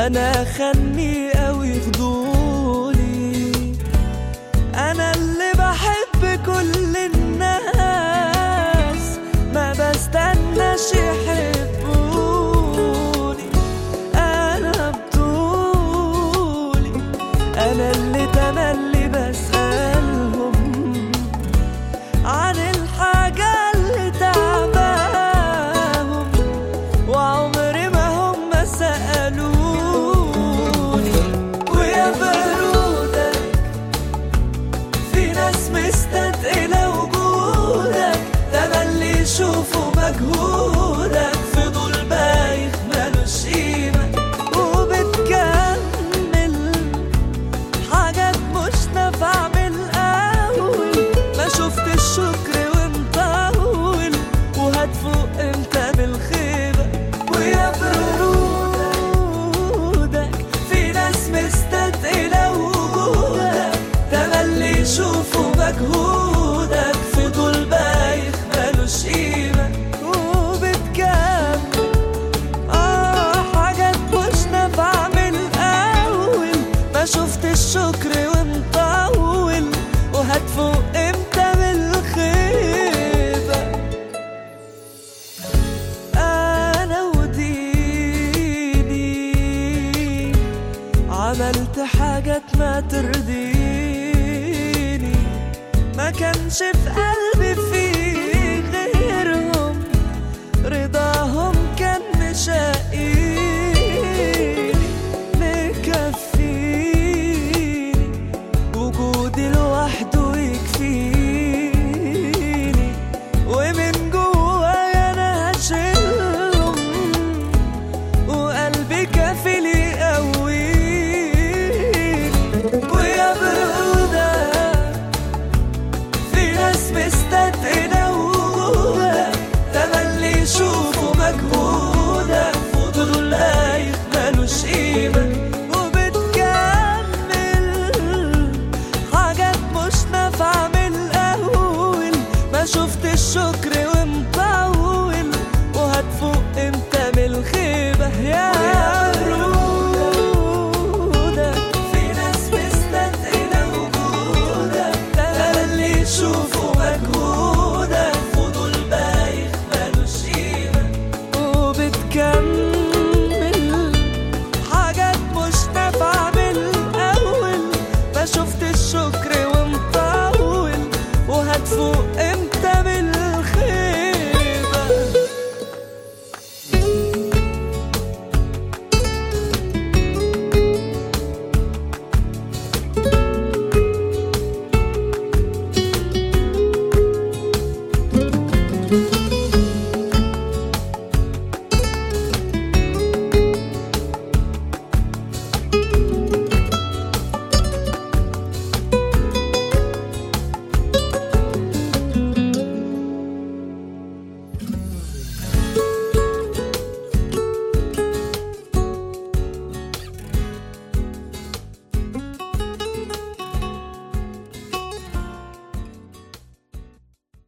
انا خني قوي فضولي، انا اللي بحب كل الناس ما بستناش يحبوني، انا بطولي، انا اللي تملي بسألهم عن الحاجة اللي تعباهم، وعمري ما هم سألوني. ويا برودك في ناس مستثقلة وجودك، تملي يشوفوا مجهودك، فضول بايخ ملوش قيمة، وبتكمل حاجات مش نافعة من الأول، ما شفت الشكر ومطول، وهتفوق امتى بالخيبة. ويا برودك في ناس مستثقلة وجودك، تملي يشوفوا مجهودك، فضول بايخ ملوش قيمة، وبتكمل حاجات مش نافعة من الأول، ما شفت الشكر ومطول، وهتفوق امتى بالخيبة. انا وديني عملت حاجات ما ترضيني، ما كانش في قلبي فيه غيرهم، رضاهم كان مشاقيني، مكفيني وجودي لوحده يكفيني، ومن جوايا انا هشيلهم، وقلبي كافي لي يقويني. ويا برودك في ناس مستثقلة وجودك، تملي يشوفوا مجهودك، فضول بايخ ملوش قيمة، وبتكمل حاجات مش نافعة من الأول، ما شفت الشكر ومطول، وهتفوق امتى من الخيبة. يا برودك في ناس مستثقلة وجودك، تملي يشوفوا مجهودك، فضول بايخ ملوش قيمة، وبتكمل